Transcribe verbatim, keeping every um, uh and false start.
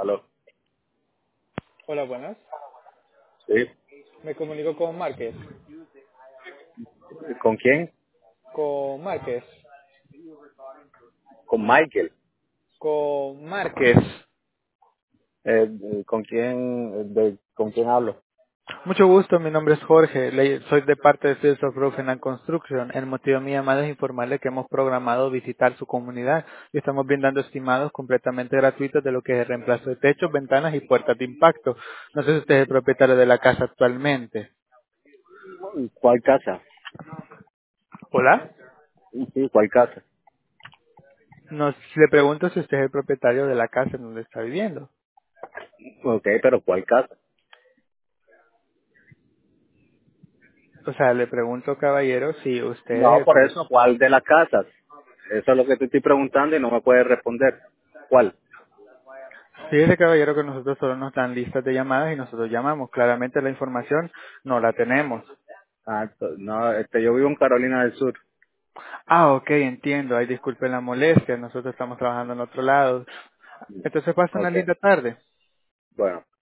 Aló. Hola, buenas. Sí. Me comunico con Márquez. ¿Con quién? Con Márquez. Con Michael. Con Márquez. Eh, eh, ¿Con quién? De, ¿Con quién hablo? Mucho gusto, mi nombre es Jorge. Le- soy de parte de Fields of Roofing and Construction. El motivo de mi llamada es informarle que hemos programado visitar su comunidad y estamos brindando estimados completamente gratuitos de lo que es el reemplazo de techos, ventanas y puertas de impacto. No sé si usted es el propietario de la casa actualmente. ¿Cuál casa? ¿Hola? Sí, ¿cuál casa? Nos, le pregunto si usted es el propietario de la casa en donde está viviendo. Ok, pero ¿cuál casa? O sea, le pregunto, caballero, si usted es No, el por propietario. eso, ¿cuál de las casas? Eso es lo que te estoy preguntando y no me puedes responder. ¿Cuál? Fíjese, caballero, que nosotros solo nos dan listas de llamadas y nosotros llamamos. Claramente la información no la tenemos. Ah, to- no, este, yo vivo en Carolina del Sur. Ah, ok, entiendo. Ay, disculpe la molestia. Nosotros estamos trabajando en otro lado. Entonces pasa una Ok, linda tarde. bueno.